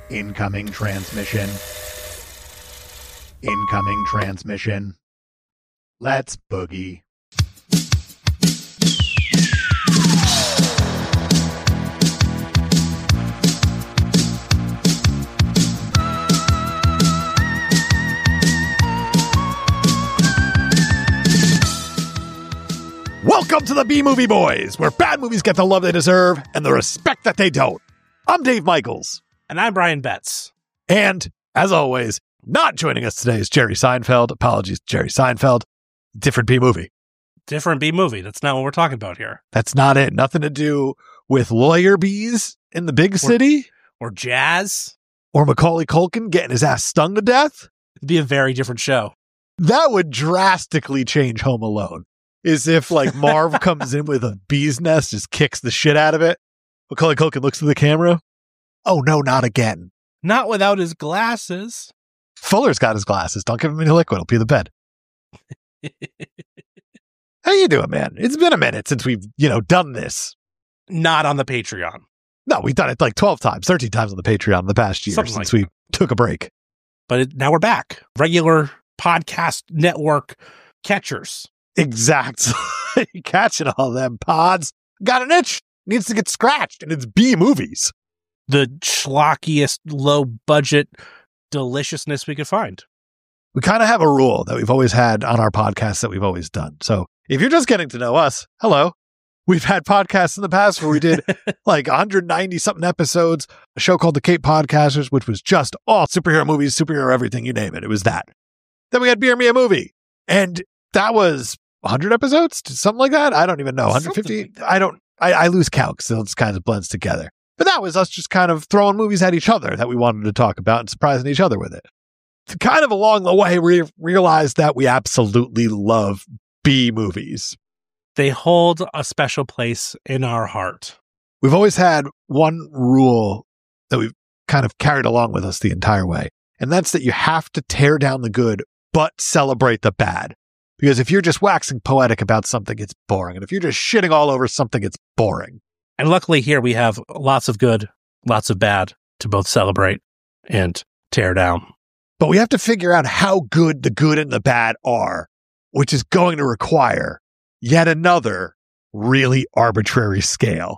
Incoming transmission. Incoming transmission. Let's boogie. Welcome to the B-Movie Boys, where bad movies get the love they deserve and the respect that they don't. I'm Dave Michaels. And I'm Brian Betts. And, as always, not joining us today is Jerry Seinfeld. Apologies, Jerry Seinfeld. Different B-movie. Different B-movie. That's not what we're talking about here. That's not it. Nothing to do with lawyer bees in the big city. Or jazz. Or Macaulay Culkin getting his ass stung to death. It'd be a very different show. That would drastically change Home Alone. Is if, like, Marv comes in with a bee's nest, just kicks the shit out of it. Macaulay Culkin looks at the camera. Oh, no, not again. Not without his glasses. Fuller's got his glasses. Don't give him any liquid. He'll pee the bed. How you doing, man? It's been a minute since we've, done this. Not on the Patreon. No, we've done it like 12 times, 13 times on the Patreon in the past year since we took a break. But now we're back. Regular podcast network catchers. Exactly. Catching all them pods. Got an itch. Needs to get scratched. And it's B movies. The schlockiest, low-budget deliciousness we could find. We kind of have a rule that we've always had on our podcasts that we've always done. So if you're just getting to know us, hello. We've had podcasts in the past where we did like 190-something episodes, a show called The Cape Podcasters, which was just all superhero movies, superhero everything, you name it. It was that. Then we had Beer Me a Movie. And that was 100 episodes? Something like that? I don't even know. 150? I lose count because it kind of blends together. But that was us just kind of throwing movies at each other that we wanted to talk about and surprising each other with it. Kind of along the way, we realized that we absolutely love B movies. They hold a special place in our heart. We've always had one rule that we've kind of carried along with us the entire way. And that's that you have to tear down the good, but celebrate the bad. Because if you're just waxing poetic about something, it's boring. And if you're just shitting all over something, it's boring. And luckily here we have lots of good, lots of bad to both celebrate and tear down. But we have to figure out how good the good and the bad are, which is going to require yet another really arbitrary scale.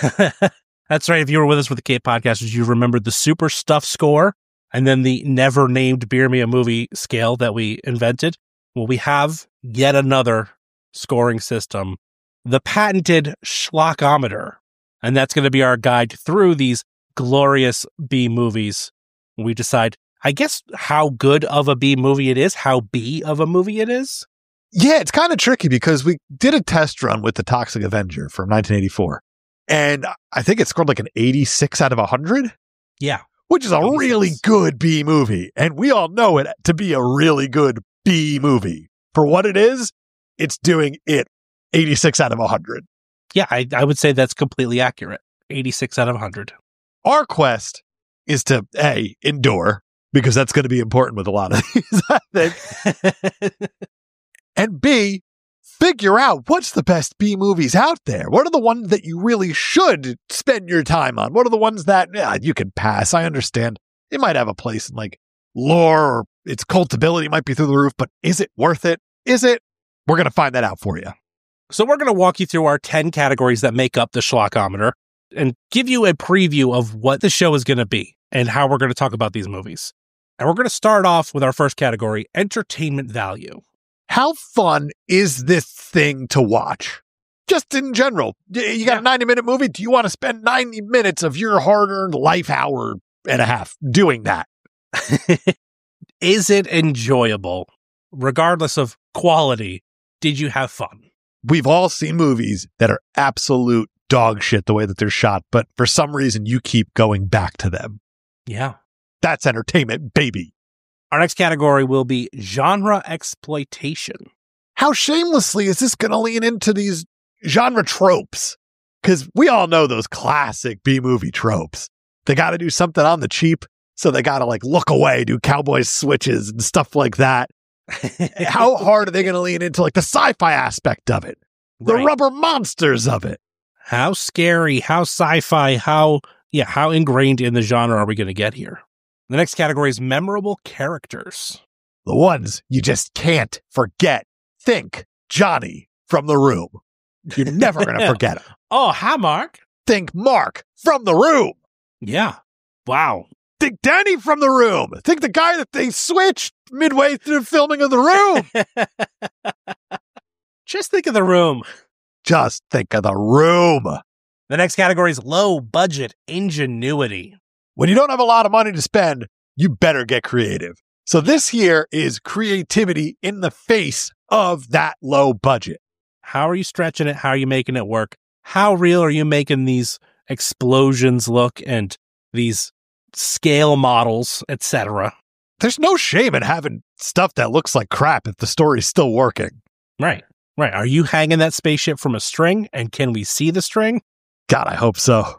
That's right. If you were with us with the Cape Podcasters, you remembered the super stuff score and then the never named Beer Me a Movie scale that we invented. Well, we have yet another scoring system, the patented Schlockometer. And that's going to be our guide through these glorious B movies. We decide, I guess, how good of a B movie it is, how B of a movie it is. Yeah, it's kind of tricky because we did a test run with the Toxic Avenger from 1984. And I think it scored like an 86 out of 100. Yeah. Which is a 86. really good B movie. And we all know it to be a really good B movie. For what it is, it's doing it 86 out of 100. Yeah, I would say that's completely accurate. 86 out of 100. Our quest is to, A, endure, because that's going to be important with a lot of these, I think. And B, figure out what's the best B movies out there. What are the ones that you really should spend your time on? What are the ones that you can pass? I understand it might have a place in like lore or its cultability might be through the roof, but is it worth it? Is it? We're going to find that out for you. So we're going to walk you through our 10 categories that make up the Schlockometer and give you a preview of what the show is going to be and how we're going to talk about these movies. And we're going to start off with our first category, entertainment value. How fun is this thing to watch? Just in general. You got a 90-minute movie. Do you want to spend 90 minutes of your hard-earned life hour and a half doing that? Is it enjoyable? Regardless of quality, did you have fun? We've all seen movies that are absolute dog shit the way that they're shot, but for some reason you keep going back to them. Yeah. That's entertainment, baby. Our next category will be genre exploitation. How shamelessly is this going to lean into these genre tropes? Because we all know those classic B-movie tropes. They got to do something on the cheap, so they got to like look away, do cowboy switches and stuff like that. How hard are they going to lean into like the sci-fi aspect of it? The rubber monsters of it. How scary, how sci-fi, how, Yeah, how ingrained in the genre are we going to get here? The next category is memorable characters. The ones you just can't forget. Think Johnny from The Room. You're never going to forget him. Oh, hi, Mark. Think Mark from The Room. Yeah. Wow. Think Danny from The Room. Think the guy that they switched midway through filming of The Room. Just think of The Room. Just think of The Room. The next category is low budget ingenuity. When you don't have a lot of money to spend, you better get creative. So this here is creativity in the face of that low budget. How are you stretching it? How are you making it work? How real are you making these explosions look and these scale models, etc.? There's no shame in having stuff that looks like crap if the story's still working. Right. Are you hanging that spaceship from a string? And can we see the string? God, I hope so.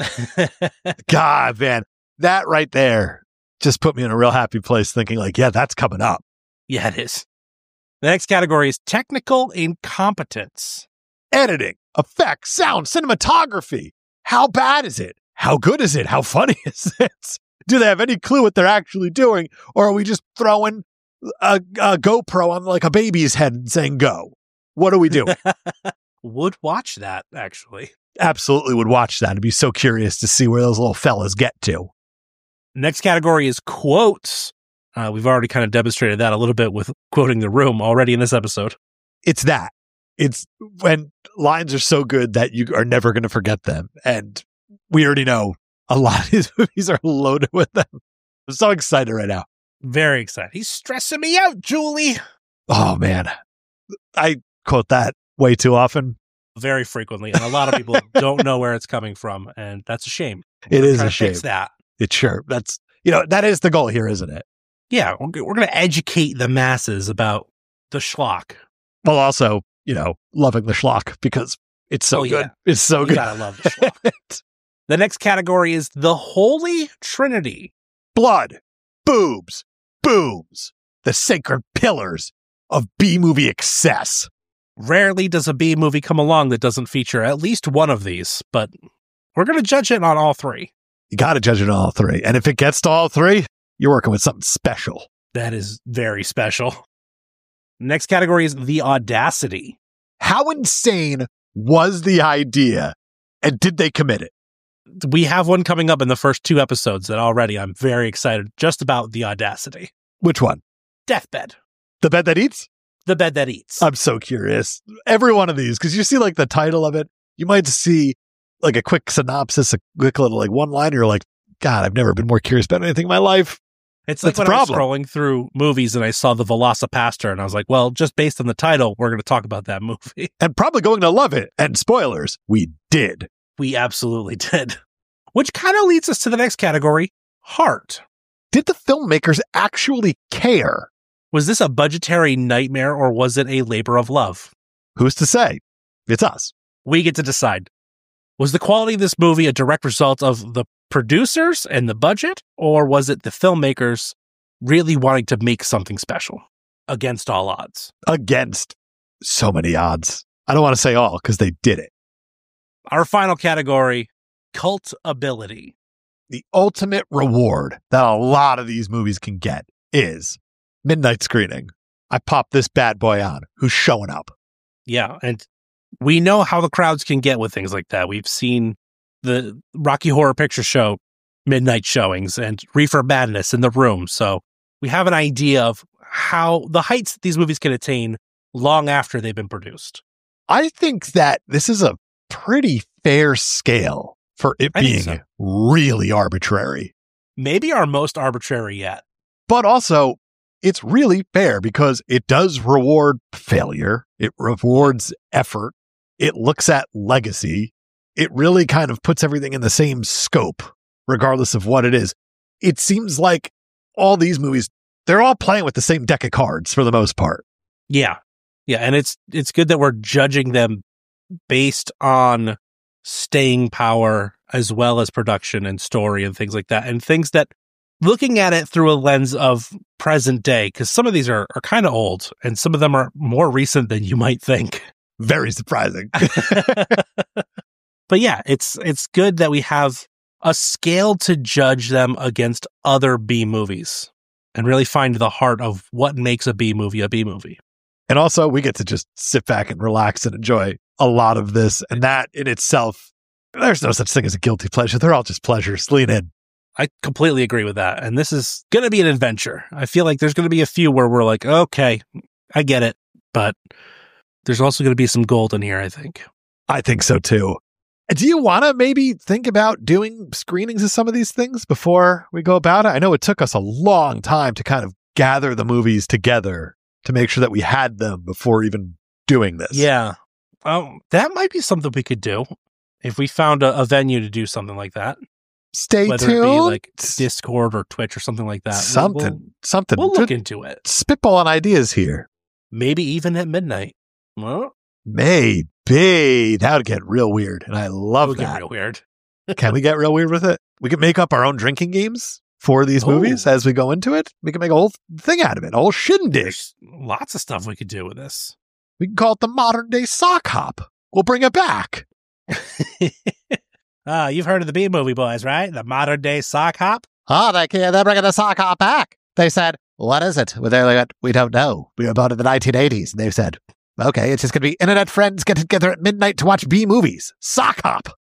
God, man, that right there just put me in a real happy place thinking like, yeah, that's coming up. Yeah, it is. The next category is technical incompetence. Editing, effects, sound, cinematography. How bad is it? How good is it? How funny is it? Do they have any clue what they're actually doing? Or are we just throwing a GoPro on like a baby's head and saying go? What are we doing? Would watch that, actually. Absolutely would watch that. I'd be so curious to see where those little fellas get to. Next category is quotes. We've already kind of demonstrated that a little bit with quoting The Room already in this episode. It's that. It's when lines are so good that you are never going to forget them. And we already know a lot of these movies are loaded with them. I'm so excited right now. Very excited. He's stressing me out, Julie. Oh, man. I quote that way too often. Very frequently. And a lot of people don't know where it's coming from. And that's a shame. It is a shame. Fix that. It's sure. That's, that is the goal here, isn't it? Yeah. We're going to educate the masses about the schlock. Well, also, loving the schlock because it's so good. Yeah. It's so good. You gotta love the schlock. The next category is the Holy Trinity. Blood, boobs, booms, the sacred pillars of B-movie excess. Rarely does a B movie come along that doesn't feature at least one of these, but we're going to judge it on all three. You got to judge it on all three. And if it gets to all three, you're working with something special. That is very special. Next category is the audacity. How insane was the idea, and did they commit it? We have one coming up in the first 2 episodes that already I'm very excited just about the audacity. Which one? Deathbed. The Bed That Eats? The Bed That Eats. I'm so curious. Every one of these, because you see like the title of it, you might see like a quick synopsis, a quick little like one-liner. You're like, God, I've never been more curious about anything in my life. It's like when I was scrolling through movies and I saw the Velocipaster and I was like, well, just based on the title, we're going to talk about that movie. And probably going to love it. And spoilers, we did. We absolutely did. Which kind of leads us to the next category, heart. Did the filmmakers actually care? Was this a budgetary nightmare or was it a labor of love? Who's to say? It's us. We get to decide. Was the quality of this movie a direct result of the producers and the budget, or was it the filmmakers really wanting to make something special against all odds? Against so many odds. I don't want to say all because they did it. Our final category, cult ability. The ultimate reward that a lot of these movies can get is midnight screening. I pop this bad boy on. Who's showing up? Yeah, and we know how the crowds can get with things like that. We've seen the Rocky Horror Picture Show midnight showings and Reefer Madness in The Room. So we have an idea of how the heights that these movies can attain long after they've been produced. I think that this is a pretty fair scale for it being really arbitrary. Maybe our most arbitrary yet. But also, it's really fair because it does reward failure. It rewards effort. It looks at legacy. It really kind of puts everything in the same scope, regardless of what it is. It seems like all these movies, they're all playing with the same deck of cards for the most part. Yeah. Yeah. And it's good that we're judging them based on staying power as well as production and story and things like that. And things that looking at it through a lens of present day, because some of these are kind of old and some of them are more recent than you might think. Very surprising. But yeah, it's good that we have a scale to judge them against other B movies and really find the heart of what makes a B movie a B movie. And also, we get to just sit back and relax and enjoy a lot of this. And that in itself, there's no such thing as a guilty pleasure. They're all just pleasures. Lean in. I completely agree with that. And this is going to be an adventure. I feel like there's going to be a few where we're like, okay, I get it. But there's also going to be some gold in here, I think. I think so, too. Do you want to maybe think about doing screenings of some of these things before we go about it? I know it took us a long time to kind of gather the movies together to make sure that we had them before even doing this. Yeah. That might be something we could do if we found a venue to do something like that. Stay Whether tuned. It be like Discord or Twitch or something like that. Something. We'll look into it. Spitballing ideas here. Maybe even at midnight. Well, maybe. That would get real weird. And I love that. Get real weird. Can we get real weird with it? We can make up our own drinking games for these movies as we go into it. We can make a whole thing out of it. A whole shindig. There's lots of stuff we could do with this. We can call it the modern day sock hop. We'll bring it back. You've heard of the B movie boys, right? The modern day sock hop. Oh, they're bringing the sock hop back. They said, what is it? Well, they're like, we don't know. We were born in the 1980s. And they've said, okay, it's just going to be internet friends get together at midnight to watch B movies. Sock hop.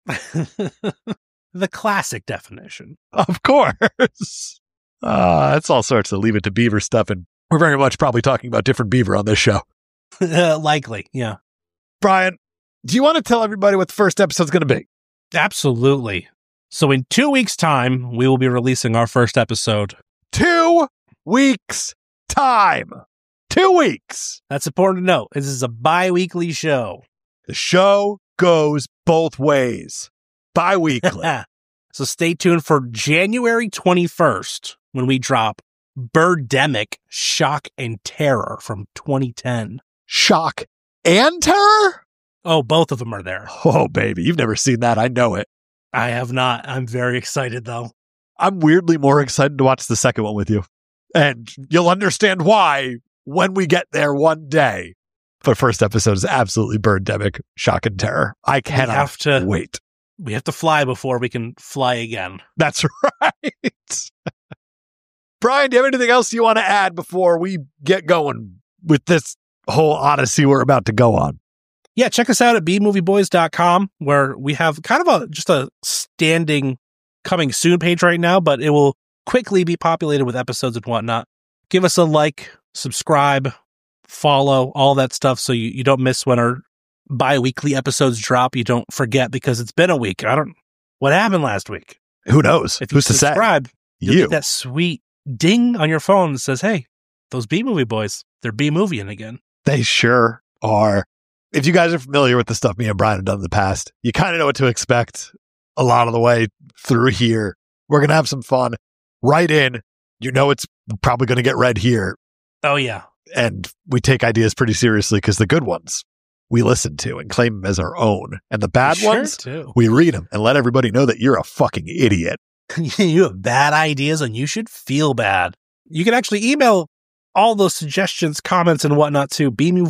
The classic definition. Of course. That's all sorts of Leave It to Beaver stuff. And we're very much probably talking about different Beaver on this show. Likely, yeah. Brian, do you want to tell everybody what the first episode's going to be? Absolutely. So in 2 weeks' time, we will be releasing our first episode. 2 weeks' time. 2 weeks. That's important to note. This is a bi-weekly show. The show goes both ways. Bi-weekly. So stay tuned for January 21st when we drop Birdemic, Shock and Terror from 2010. Shock and Terror? Oh, both of them are there. Oh, baby. You've never seen that. I know it. I have not. I'm very excited, though. I'm weirdly more excited to watch the second one with you. And you'll understand why when we get there one day. But first episode is absolutely Birdemic, Shock and Terror. I cannot wait. We have to fly before we can fly again. That's right. Brian, do you have anything else you want to add before we get going with this whole odyssey we're about to go on? Yeah, check us out at bmovieboys.com, where we have kind of just a standing coming soon page right now, but it will quickly be populated with episodes and whatnot. Give us a like, subscribe, follow, all that stuff so you don't miss when our bi-weekly episodes drop. You don't forget because it's been a week. What happened last week? Who knows? If you subscribe, you'll you get that sweet ding on your phone that says, hey, those B-movie boys, they're B-movieing again. They sure are. If you guys are familiar with the stuff me and Brian have done in the past, you kind of know what to expect a lot of the way through here. We're going to have some fun. Write in. You know it's probably going to get read here. Oh, yeah. And we take ideas pretty seriously because the good ones we listen to and claim them as our own. And the bad ones, we read them and let everybody know that you're a fucking idiot. You have bad ideas and you should feel bad. You can actually email all those suggestions, comments, and whatnot to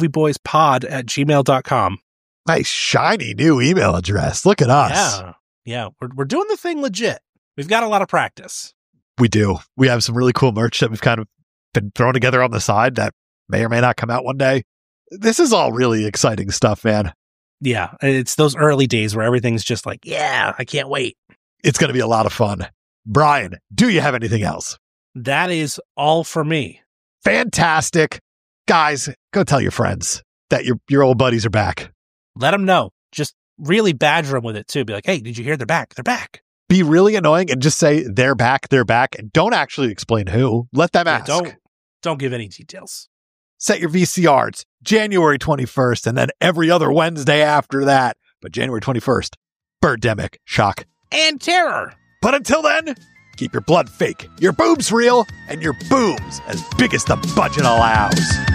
bmovieboyspod@gmail.com. Nice, shiny new email address. Look at us. Yeah. We're doing the thing legit. We've got a lot of practice. We do. We have some really cool merch that we've kind of been throwing together on the side that may or may not come out one day. This is all really exciting stuff, man. Yeah, it's those early days where everything's just like, yeah, I can't wait. It's going to be a lot of fun. Brian, do you have anything else? That is all for me. Fantastic. Guys, go tell your friends that your old buddies are back. Let them know. Just really badger them with it, too. Be like, hey, did you hear they're back? They're back. Be really annoying and just say they're back, and don't actually explain who. Let them ask. Don't give any details. Set your VCRs, January 21st, and then every other Wednesday after that. But January 21st, Birdemic, Shock, and Terror. But until then, keep your blood fake, your boobs real, and your booms as big as the budget allows.